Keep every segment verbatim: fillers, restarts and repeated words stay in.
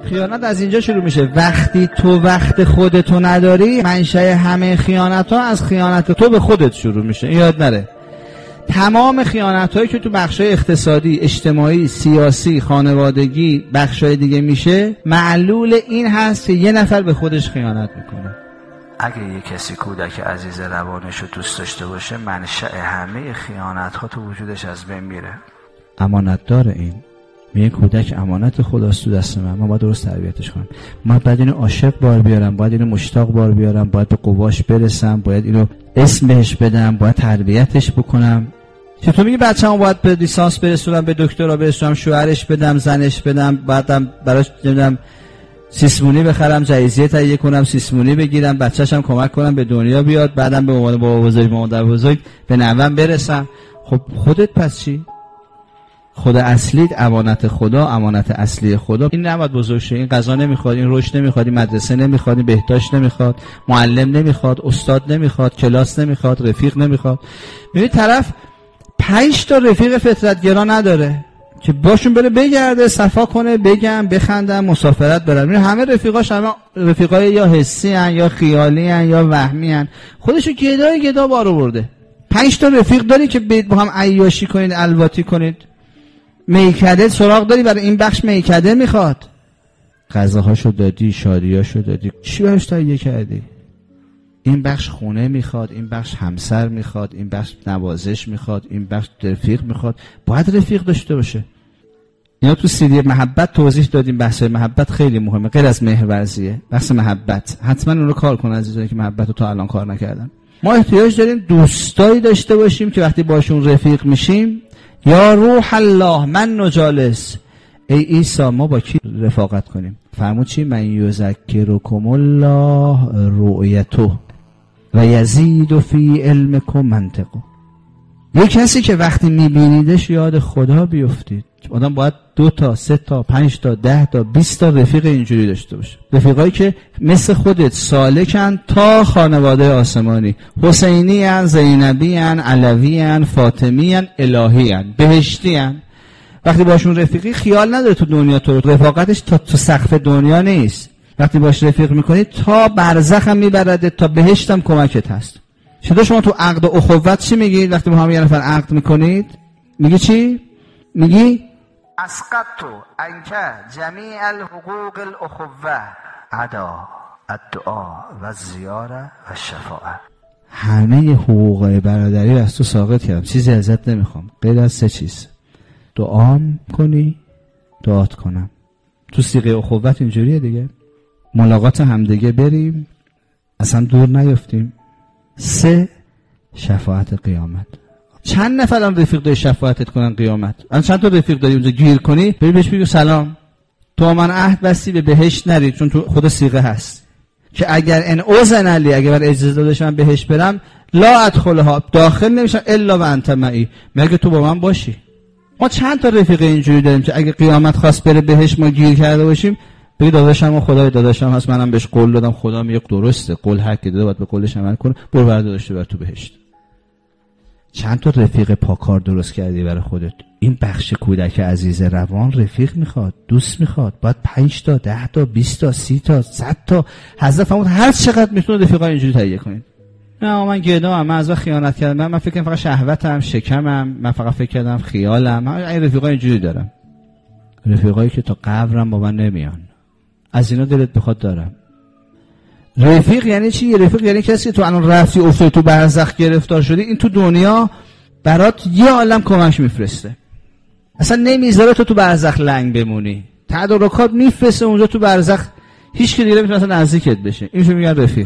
خیانت از اینجا شروع میشه. وقتی تو وقت خودتو نداری، منشأ همه خیانت ها از خیانت تو به خودت شروع میشه. این یاد نره. تمام خیانت هایی که تو بخشای اقتصادی، اجتماعی، سیاسی، خانوادگی، بخشای دیگه میشه، معلول این هست که یه نفر به خودش خیانت میکنه. اگه یه کسی کودک عزیز روانش رو دوست داشته باشه، منشأ همه خیانت ها تو وجودش از بین میره. امانت داره این. میگه کودک امانت خداست تو دست من، من باید درست تربیتش کنم. من باید اینو عاشق بار بیارم، باید اینو مشتاق بار بیارم، باید به قواش برسم، باید اینو اسم بهش بدم، باید تربیتش بکنم. چطور میگه بچه‌مو باید به لیسانس برسونم، به دکترا برسونم، شوهرش بدم، زنش بدم، بعدم براش نمیدونم سیسمونی بخرم، جایزه تهیه کنم، سیسمونی بگیرم، بچه‌شم کمک کنم به دنیا بیاد، بعدم به مامان بابا بزرگ، مادر بزرگ، به نوام برسم. خب خودت پس چی؟ خود اصلیت امانت خدا، امانت اصلی خدا. این نباید بزرگ شه. این غذا نمیخواد، این رشد نمیخواد، این مدرسه نمیخواد، این بهداشت نمیخواد، معلم نمیخواد، استاد نمیخواد، کلاس نمیخواد، رفیق نمیخواد. ببین طرف پنج تا رفیق فطرتگرا نداره که باشون بره بگرده، صفا کنه، بگم، بخندم، مسافرت برن. ببین همه رفیقاش همه رفیقای یا حسی ان یا خیالی ان یا وهمی ان. خودشو گدای گدا بار آورده. پنج تا رفیق داری که برید با هم عیاشی کنید، الواتی کنید. میکده سراغ داری برای این بخش میکده میخواد. غذاهاشو دادی، شادیاشو دادی، چی براش تهیه کردی؟ این بخش خونه میخواد، این بخش همسر میخواد، این بخش نوازش میخواد، این بخش رفیق میخواد. باید رفیق داشته باشه. اینا تو سیدی محبت توضیح دادیم. بحث محبت خیلی مهمه، غیر از مهرورزیه. بحث محبت حتما اون رو کار کن عزیزانی که محبت رو تا الان کار نکردن. ما احتیاج داریم دوستایی داشته باشیم که وقتی باشون رفیق میشیم، یا روح الله من نجالس، ای عیسی ما با کی رفاقت کنیم؟ فرمود چی؟ من یذکرکم الله رؤیته و یزید فی علمکم منطقه. یک کسی که وقتی میبینیدش یاد خدا بیفتید. آدم باید دو تا، سه تا، پنج تا، ده تا، بیست تا رفیق اینجوری داشته باشه. رفیقایی که مثل خودت سالکن تا خانواده آسمانی، حسینی ان، زینبی ان، علوی ان، فاطمی ان، الهی ان، بهشتی ان. وقتی باشون رفیقی خیال نداره تو دنیا تو رفاقتش تا تو سقف دنیا نیست. وقتی باش رفیق میکنی تا برزخ هم میبرده، تا بهشت هم کمکت هست. شده شما تو عقد و اخوت چی میگید؟ وقتی با هم یه نفر عقد میکنید میگی چی؟ میگی اسقطت عنک جمیع الحقوق الاخوه عدا الدعاء و زیاره و شفاعه. همه حقوق برادری از تو ساقط کردم، چیزی ازت نمیخوام غیر از سه چیز. دعام کنی، دعات کنم. تو صیغه اخوت اینجوریه دیگه. ملاقات همدیگه بریم، اصلا دور نیفتیم. سه، شفاعت قیامت. چند نفر هم رفیق داری شفاعتت کنن قیامت؟ الان چند تا رفیق داری اونجا گیر کنی بری بهش بگو سلام، تو من عهد بستی به بهشت نری، چون تو خود صیغه هست که اگر ان اذن لی، اگر من اجازه داده شم بهشت برم، لا ادخلها، داخل نمیشم الا و انت معی، مگه تو با من باشی. ما چند تا رفیق اینجوری داریم که اگه قیامت خواست بره بهشت ما گیر کرده باشیم، بگی داداشم و خدای داداشم هست، منم بهش قول دادم، خدا میگه درسته، قول هر کی داده باید به قولش عمل کنه، برو برات داشته بر تو بهشت. چند تا رفیق پاکار درست کردی برای خودت. این بخش کودک عزیز روان رفیق میخواد، دوست میخواد. باید پنج تا، ده تا، بیست تا، سی تا، صد تا، حضرت فرمود هر چقدر میتونه رفیقا اینجوری تهیه کنید. نه من گدام، من از وقت خیانت کردم، من فکر کنم فقط شهوتم، شکمم، من فقط فکر کردم خیالم. من این رفیقا اینجوری دارم. رفیقایی که تا قبرم با من نمیان. از اینا دلت بخواد دارم. رفیق یعنی چی؟ رفیق یعنی کسی که تو الان رفتی افتادی تو برزخ گرفتار شدی، این تو دنیا برات یه عالم کمک میفرسته، اصلا نمیذاره تو تو برزخ لنگ بمونی، تدارکات میفرسته اونجا تو برزخ، هیچ کی دیگه نمیتونه اصلا نزدیکت بشه. اینو میگن رفیق.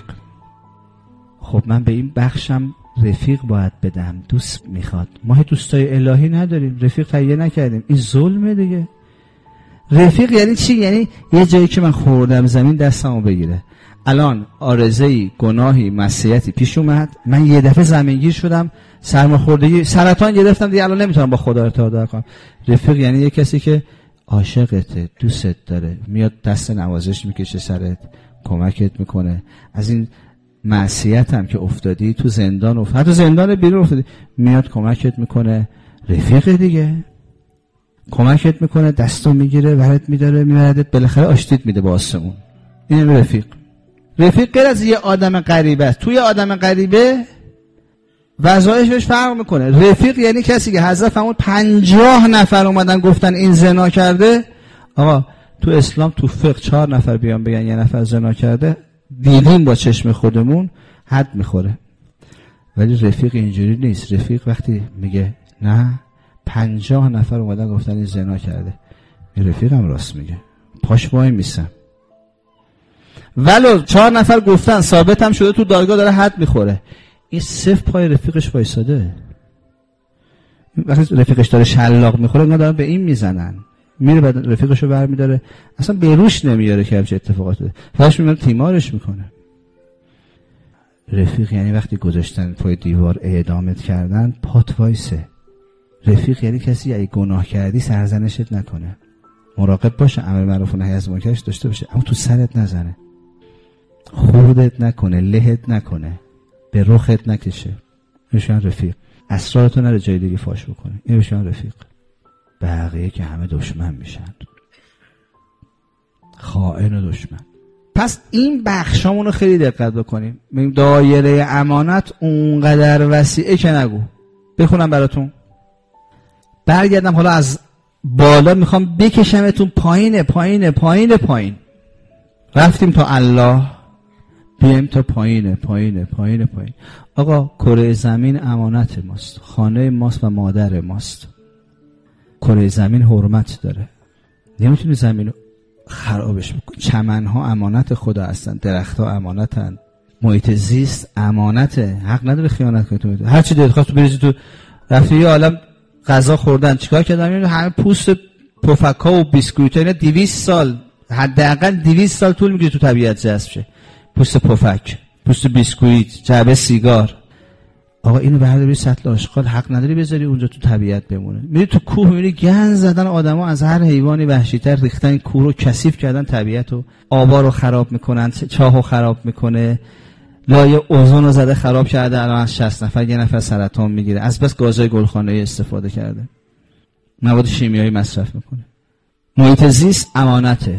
خب من به این بخشم رفیق باید بدم، دوست میخواد. ما دوستای الهی نداریم، رفیق تهیه نکردیم، این ظلمه دیگه. رفیق یعنی چی؟ یعنی یه جایی که من خوردم زمین دستمو بگیره. الان عارضه‌ای، گناهی، معصیتی پیش اومد، من یه دفعه زمینگیر شدم، سرماخوردگی، سرطان گرفتم دیگه، الان نمیتونم با خدا ارتباط کنم. رفیق یعنی یه کسی که عاشقته، دوستت داره، میاد دست نوازش میکشه سرت، کمکت میکنه. از این معصیت هم که افتادی، تو زندان افتادی، حتی زندان بیرون افتادی، میاد کمکت میکنه. رفیق دیگه. کمکت میکنه، دستو میگیره، برات میداره، میبردت، بالاخره آشتیت میده با آسمون. این رفیق. رفیق غیر از یه آدم غریبه است. توی آدم غریبه وظایفش فرق میکنه. رفیق یعنی کسی که حضرت فرمود پنجاه نفر اومدن گفتن این زنا کرده. آقا تو اسلام تو فقه چهار نفر بیان بگن یه نفر زنا کرده، دیدیم با چشم خودمون، حد میخوره. ولی رفیق اینجوری نیست. رفیق وقتی میگه نه پنجاه نفر اومدن گفتن این زنا کرده، این رفیقم راست میگه، پاش وای میسم. ولو چهار نفر گفتن ثابت هم شده تو دادگاه داره حد میخوره، این صفر پای رفیقش وایساده. وقتی رفیقش داره شلاق میخوره اینا دارن به این میزنن، میره بعد رفیقشو برمیداره، اصلا به روش نمیاره که همچه اتفاقات بده، فقط میاد تیمارش میکنه. رفیق یعنی وقتی گذاشتن پای دیوار اعدامت کردن پات وایسه. رفیق یعنی کسی اگه گناه کردی سرزنشت نکنه، مراقب باشه، امر معروف و نهی از منکرش داشته باشه، اما تو سرت نزنه، خوردت نکنه، لهت نکنه، به رخت نکشه. اینشون رفیق. اسرارتو نره جای دیگه فاش بکنه. اینشون رفیق. بقیه که همه دشمن میشن، خائن و دشمن. پس این بخشامونو خیلی دقت بکنیم. میگیم دایره امانت اونقدر وسیعه که نگو. بخونم براتون. برگردم حالا از بالا میخوام بکشمتون پایین پایین پایین پایین. رفتیم تا الله، بیایم تا پایین پایین پایین پایین. آقا کره زمین امانت ماست، خانه ماست و مادر ماست. کره زمین حرمت داره، نمیتونی زمین رو خرابش بکنی. چمنها امانت خدا هستن، درختها امانتن، محیط زیست امانته، حق نداره خیانت کنی. هر چی دلت خواست تو بریزی تو. رفتی یه عالم غذا خوردن، چیکار کردن؟ همه پوست پفکا و بیسکویت اینا دویست سال، حداقل دویست سال طول میگیره تو طبیعت جذب شه. پوست پفک، پوست بیسکویت، جعبه سیگار. آقا اینو برداری سطل آشغال، حق نداری بذاری اونجا تو طبیعت بمونه. میری تو کوه میری گند زدن آدما از هر حیوانی وحشی‌تر ریختن این کوه رو کثیف کردن، طبیعت رو، آبا رو خراب میکنن، چاهو خراب میکنه، لایه اوزون رو زده خراب کرده. الان از شصت نفر یه نفر سرطان میگیره از بس گازهای گلخانه‌ای استفاده کرده، مواد شیمیایی مصرف میکنه. محیط زیست امانته،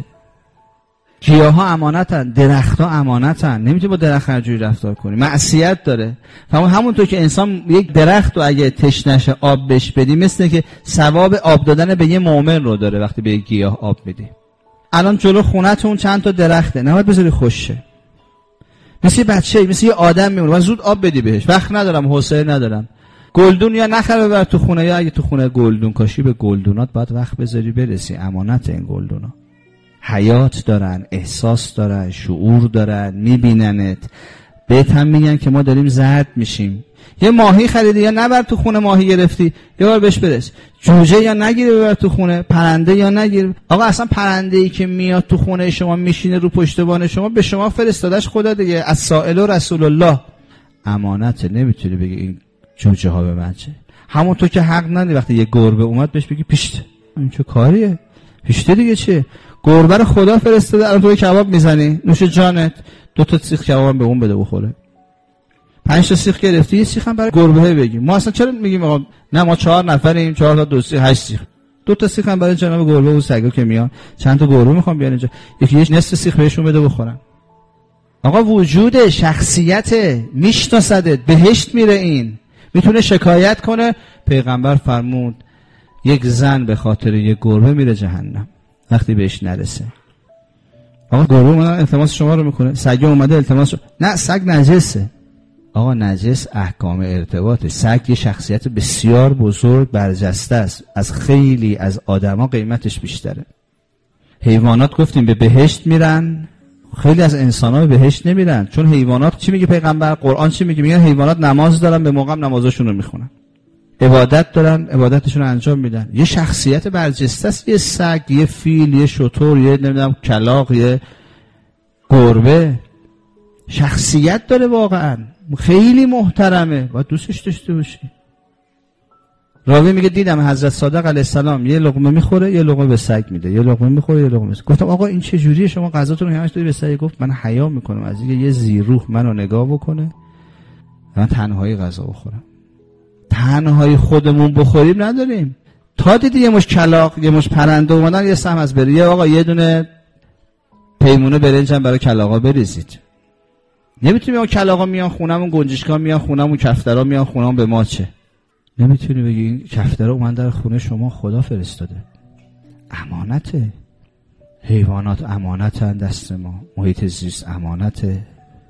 گیاها امانتن، درختها امانتن، نمیتونی با درخت هرجوری رفتار کنی، معصیت داره. فهم همونطور که انسان یک درخت رو اگه تشنش آب بهش بدی، مثل که ثواب آب دادن به یه مؤمن رو داره وقتی به یک گیاه آب میدی. الان جلو خونه‌تون چند تا درخته، نباید بذاری خششه، مثل یه بچه، مثل یه آدم میمونه، باید زود آب بدی بهش. وقت ندارم، حوصله ندارم. گلدون یا نخر ببر تو خونه، یا اگه تو خونه گلدون کاشی به گلدونات باید وقت بذاری برسی. امانت این گلدونا، حیات دارن، احساس دارن، شعور دارن، میبیننت. بهت هم میگن که ما داریم زرد میشیم. یه ماهی خریدی یا نبر تو خونه، ماهی گرفتی یه بار بهش برس. جوجه یا نگیری ببر تو خونه، پرنده یا نگیر. آقا اصلا پرنده ای که میاد تو خونه شما میشینه رو پشتبان شما، به شما فرستادش خدا دیگه، از سائل و رسول الله. امانته، نمیتونی بگی این جوجه ها به من چه. همونطور که حق نداری وقتی یه گربه اومد بهش بگی پیشت، این چه کاریه؟ پیشت دیگه چیه؟ گربه رو خدا فرستاده، الان تو کباب میزنی، نوش جانت، دو تا سیخ کباب به اون بده بخوره. پنج تا سیخ گرفتی، یه سیخ هم برای گربه بگیم. ما اصلا چرا میگیم آقا نه ما چهار نفریم، چهار تا دو سیخ، هشت سیخ. دو تا سیخ هم برای جناب گربه و سگا که میان، چند تا گربه میخوام بیان اینجا، یکی یه نصف سیخ بهشون بده بخورن. آقا وجود شخصیت میشناسدت، بهشت میره، این میتونه شکایت کنه. پیغمبر فرمود یک زن به خاطر یک گربه میره جهنم وقتی بهش نرسه. آقا گربه اومده التماس شما رو میکنه، سگ اومده التماس شما. نه سگ نجسه. آقا نجس احکام ارتباطه. سگ یه شخصیت بسیار بزرگ برجسته است، از خیلی از آدما قیمتش بیشتره. حیوانات گفتیم به بهشت میرن، خیلی از انسان‌ها به بهشت نمیرن. چون حیوانات چی میگه پیغمبر؟ قرآن چی میگه؟ میگه حیوانات نماز دارن، به موقع نمازشون رو میخونن، عبادت دارن، عبادتشون رو انجام میدن. یه شخصیت برجسته است. یه سگ، یه فیل، یه شتر، یه نمیدونم کلاغ، یه گربه شخصیت داره، واقعا خیلی محترمه، باید دوستش داشته باشی. راوی میگه دیدم حضرت صادق علیه السلام یه لقمه میخوره، یه لقمه به سگ میده، یه لقمه میخوره، یه لقمه. گفتم آقا این چه جوریه شما غذاتون رو همش دادی به سگ؟ گفت من حیا میکنم از اینکه یه زیروح منو نگاه بکنه، من تنهایی غذا بخورم. تنهایی خودمون بخوریم نداریم، تا دیدی یه مش کلاغ یه مش پرنده اومدن یه سهم از بری، آقا یه دونه پیمونه برنج هم برای کلاغا بریزید. نمیتونی بگی کلاغا میان خونمون، گنجشکا میان خونمون، کفترا میان خونمون، به ما چه؟ نمیتونی بگی این کفترا اومدن در خونه شما، خدا فرستاده. امانته. حیوانات امانتن دست ما، محیط زیست امانته،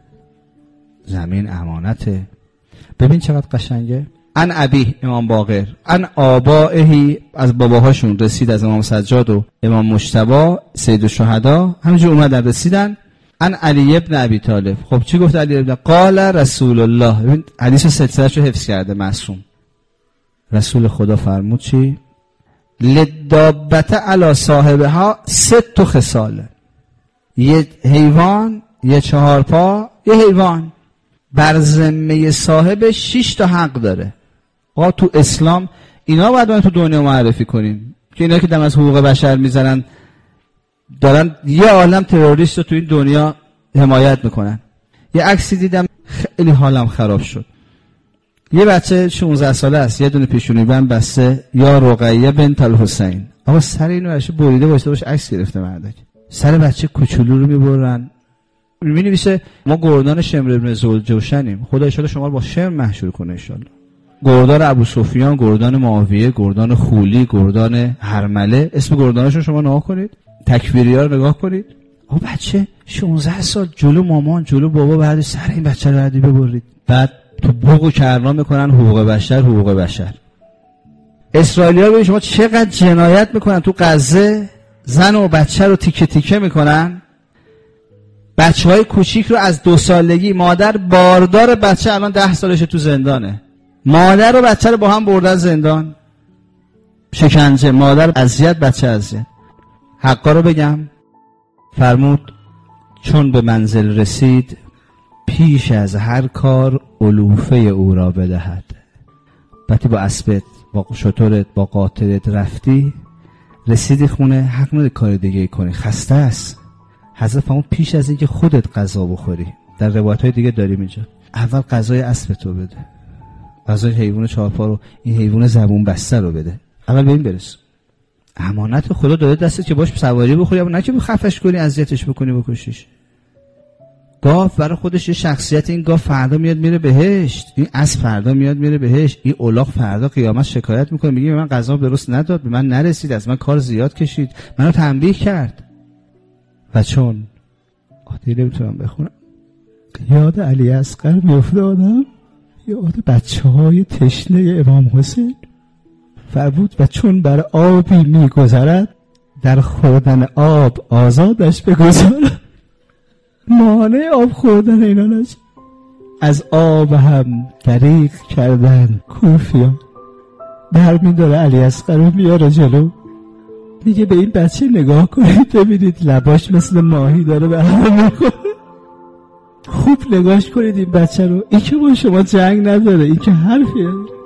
زمین امانته. ببین چقدر قشنگه. ان ابی امام باقر، ان آبائهی از باباهاشون رسید، از امام سجاد و امام مجتبی سید الشهدا همینجور اومدن رسیدن. ان علی ابن ابی طالب. خب چی گفت علی ابن؟ قال رسول الله. ببین حدیث سلسله‌شو حفظ کرده معصوم. رسول خدا فرمود چی؟ لدابت علی صاحبها ست خصال. یه حیوان، یه چهار پا، یه حیوان بر ذمه صاحب شش تا حق داره. آقا تو اسلام اینا باید ما تو دنیا معرفی کنیم که اینا که دم از حقوق بشر میزنن دارن یه عالم تروریست رو تو این دنیا حمایت میکنن. یه عکسی دیدم خیلی حالم خراب شد. یه بچه شانزده ساله است، یه دونه پیشونی بند بسته، یا رقیه بنت الحسین. آقا سر اینو برش بریده باشه باشه عکس گرفته مردک. سر بچه کوچولو رو میبرن. می‌نویسه ما گردان شمر ابن ذوالجوشنیم، خدا ان شاء الله شما رو با شمر محشور کنه ان شاء الله. گردان ابو سفیان، گردان معاویه، گردان خولی، گردان هرمله، اسم گردانشون شما نگاه کنید، تکفیری‌ها رو نگاه کنید. آقا بچه شانزده سال جلو مامان جلو بابا بعد سر این بچه رو بعدی ببرید. بعد تو بوق و کرنا میکنن حقوق بشر حقوق بشر. اسرائیلی‌ها ببین شما چقدر جنایت میکنن تو غزه، زن و بچه رو تیکه تیکه میکنن. بچهای کوچیک رو از دو سالگی، مادر باردار بچه الان ده سالشه تو زندانه، مادر و بچه رو با هم بردن زندان، شکنجه، مادر اذیت، بچه اذیت. حقا رو بگم فرمود چون به منزل رسید پیش از هر کار علوفه او را بدهد. وقتی با اسبت، با شترت، با قاطرت رفتی رسیدی خونه، حق نداری کار دیگه کنی، خسته است. حضرت فرمود پیش از اینکه خودت غذا بخوری، در روایت های دیگه داریم اینجا، اول غذای اسبتو بده، غذای حیوان چهارپا رو، این حیوان زبون بسته رو بده، اول به این برس. امانت خدا داده دستت که باش سواری بخوری، اما نه که خفش کنی، اذیتش بکنی، بکشیش. گاو برای خودش یه شخصیت، این گاو فردا میاد میره بهشت، این اسب فردا میاد میره بهشت، این الاغ فردا قیامت شکایت میکنه، میگه من غذا درست نداد، به من نرسید، از من کار زیاد کشید، منو تنبیه کرد. و چون آدی نمیتونم بخونم، یاد علی اصغر میفته آدم، یاد بچه های تشنه امام حسین. فرمود و چون بر آبی میگذرد در خوردن آب آزادش بگذارد. مانع آب خوردن اینا نشه. از آب هم دریغ کردن کوفیان. برمی داره علی اصغر رو میاره جلو، میگه به این بچه نگاه کنید ببینید لباش مثل ماهی داره به هم میکنه. خوب نگاش کنید این بچه رو، این که با شما جنگ نداره، این که حرفیه.